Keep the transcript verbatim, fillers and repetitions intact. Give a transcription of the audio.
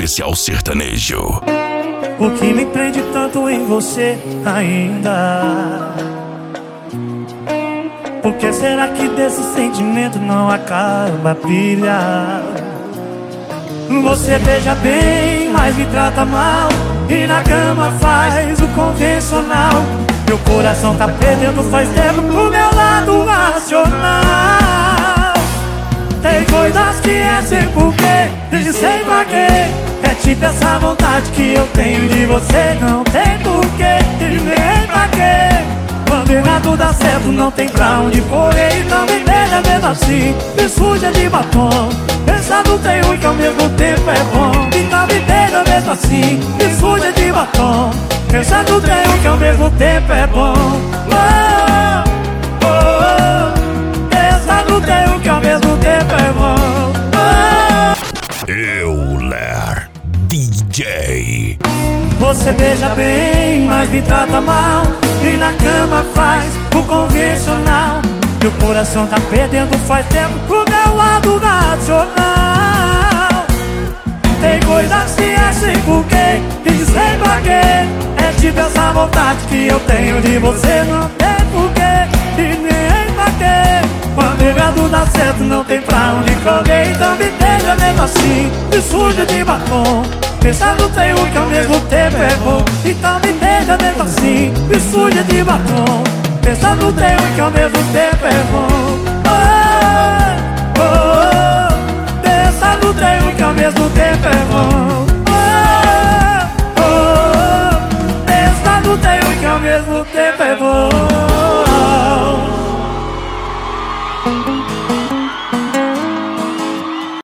especial sertanejo. O que me prende tanto em você ainda? Por que será que desse sentimento não acaba a pilha? Você beija bem, mas me trata mal, e na cama faz o convencional. Meu coração tá perdendo faz tempo pro meu lado racional. Tem coisas que é sem porquê, e sem pra quê. É tipo essa vontade que eu tenho de você. Não tem porquê, e nem pra quê. Quando errado dá certo, não tem pra onde correr. E não me deixa mesmo assim, me suja de batom. Pensa no tem ruim que ao mesmo tempo é bom. E não me deixa mesmo assim, me suja de batom. Pensa no tem ruim que ao mesmo tempo é bom. Oh, oh, oh. Pensa no tem ruim que ao mesmo tempo é bom. Oh. Euler D J. Você beija bem, mas me trata mal, e na cama faz o convencional. Meu coração tá perdendo faz tempo pro meu lado nacional. Tem coisas que é sem porquê, e sem pra quê. É tipo essa vontade que eu tenho de você. Não tem porquê, e nem pra quê. Quando errado dá certo, não tem pra onde correr. Então me deixa mesmo assim, me suja de batom. Pensar no tem um que ao mesmo tempo é bom. Então me deixa mesmo assim, me suja de batom. Pensar no tem um que ao mesmo tempo é bom. Oh, oh, oh. Pensar no tem um que ao mesmo tempo é bom. Oh, oh, oh. Pensar no tem um que ao mesmo tempo é bom.